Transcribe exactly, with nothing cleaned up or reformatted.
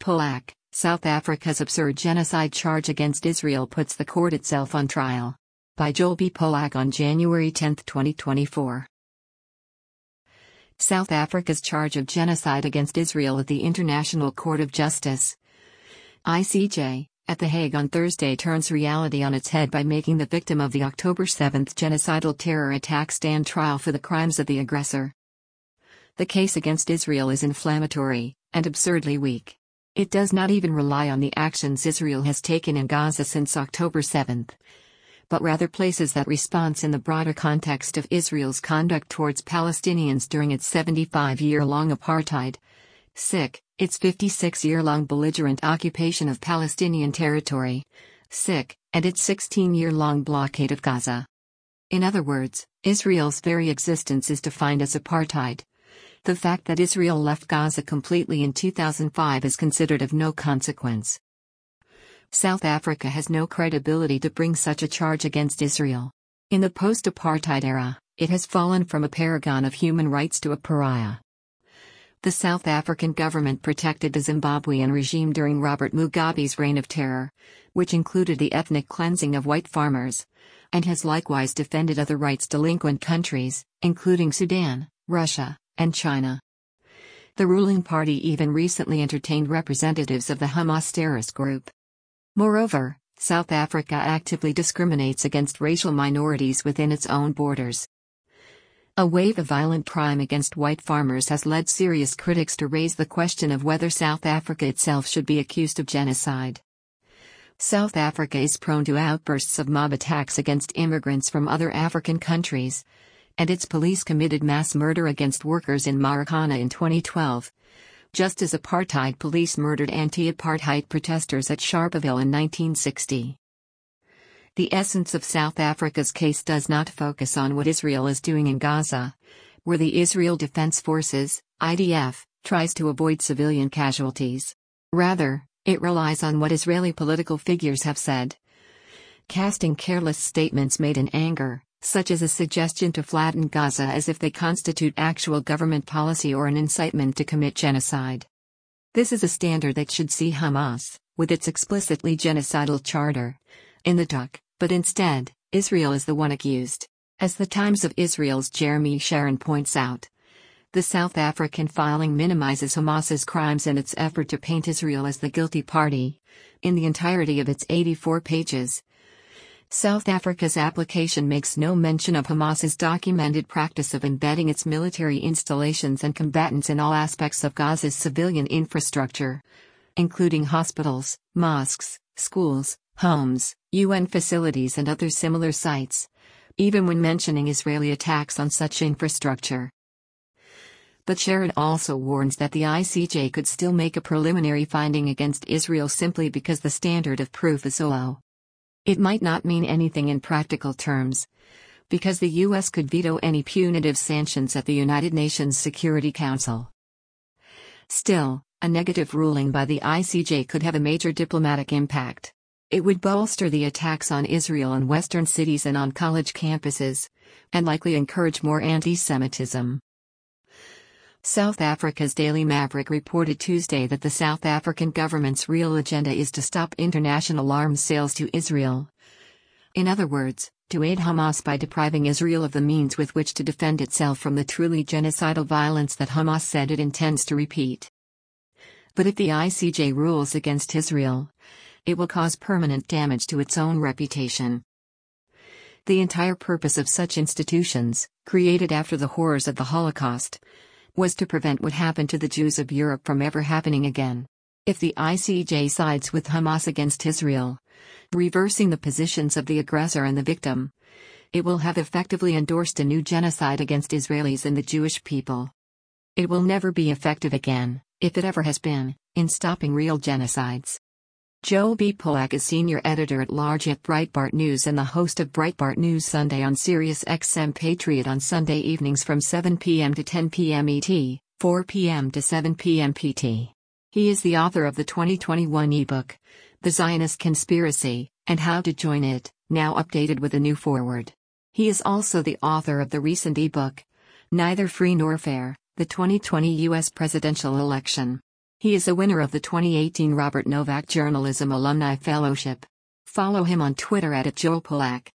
Polak, South Africa's absurd genocide charge against Israel puts the court itself on trial. By Joel B. Polak on January tenth, twenty twenty-four. South Africa's charge of genocide against Israel at the International Court of Justice, I C J, at The Hague on Thursday turns reality on its head by making the victim of the October seventh genocidal terror attack stand trial for the crimes of the aggressor. The case against Israel is inflammatory and absurdly weak. It does not even rely on the actions Israel has taken in Gaza since October seventh, but rather places that response in the broader context of Israel's conduct towards Palestinians during its seventy-five-year-long apartheid, sick, its fifty-six-year-long belligerent occupation of Palestinian territory, sick, and its sixteen-year-long blockade of Gaza. In other words, Israel's very existence is defined as apartheid. The fact that Israel left Gaza completely in two thousand five is considered of no consequence. South Africa has no credibility to bring such a charge against Israel. In the post-apartheid era, it has fallen from a paragon of human rights to a pariah. The South African government protected the Zimbabwean regime during Robert Mugabe's reign of terror, which included the ethnic cleansing of white farmers, and has likewise defended other rights-delinquent countries, including Sudan, Russia, and China. The ruling party even recently entertained representatives of the Hamas terrorist group. Moreover, South Africa actively discriminates against racial minorities within its own borders. A wave of violent crime against white farmers has led serious critics to raise the question of whether South Africa itself should be accused of genocide. South Africa is prone to outbursts of mob attacks against immigrants from other African countries, and its police committed mass murder against workers in Marikana in twenty twelve, just as apartheid police murdered anti-apartheid protesters at Sharpeville in nineteen sixty. The essence of South Africa's case does not focus on what Israel is doing in Gaza, where the Israel Defense Forces, I D F, tries to avoid civilian casualties. Rather, it relies on what Israeli political figures have said, casting careless statements made in anger, such as a suggestion to flatten Gaza as if they constitute actual government policy or an incitement to commit genocide. This is a standard that should see Hamas, with its explicitly genocidal charter, in the dock, but instead, Israel is the one accused. As the Times of Israel's Jeremy Sharon points out, the South African filing minimizes Hamas's crimes in its effort to paint Israel as the guilty party. In the entirety of its eighty-four pages, South Africa's application makes no mention of Hamas's documented practice of embedding its military installations and combatants in all aspects of Gaza's civilian infrastructure, including hospitals, mosques, schools, homes, U N facilities and other similar sites, even when mentioning Israeli attacks on such infrastructure. But Sharon also warns that the I C J could still make a preliminary finding against Israel simply because the standard of proof is so low. It might not mean anything in practical terms, because the U S could veto any punitive sanctions at the United Nations Security Council. Still, a negative ruling by the I C J could have a major diplomatic impact. It would bolster the attacks on Israel in Western cities and on college campuses, and likely encourage more anti-Semitism. South Africa's Daily Maverick reported Tuesday that the South African government's real agenda is to stop international arms sales to Israel. In other words, to aid Hamas by depriving Israel of the means with which to defend itself from the truly genocidal violence that Hamas said it intends to repeat. But if the I C J rules against Israel, it will cause permanent damage to its own reputation. The entire purpose of such institutions, created after the horrors of the Holocaust, was to prevent what happened to the Jews of Europe from ever happening again. If the I C J sides with Hamas against Israel, reversing the positions of the aggressor and the victim, it will have effectively endorsed a new genocide against Israelis and the Jewish people. It will never be effective again, if it ever has been, in stopping real genocides. Joel B. Polak is senior editor-at-large at Breitbart News and the host of Breitbart News Sunday on Sirius X M Patriot on Sunday evenings from seven p m to ten p m E T, four p m to seven p m P T. He is the author of the twenty twenty-one ebook, The Zionist Conspiracy, and How to Join It, now updated with a new foreword. He is also the author of the recent ebook, Neither Free Nor Fair, the twenty twenty U S Presidential Election. He is a winner of the twenty eighteen Robert Novak Journalism Alumni Fellowship. Follow him on Twitter at Joel Polak.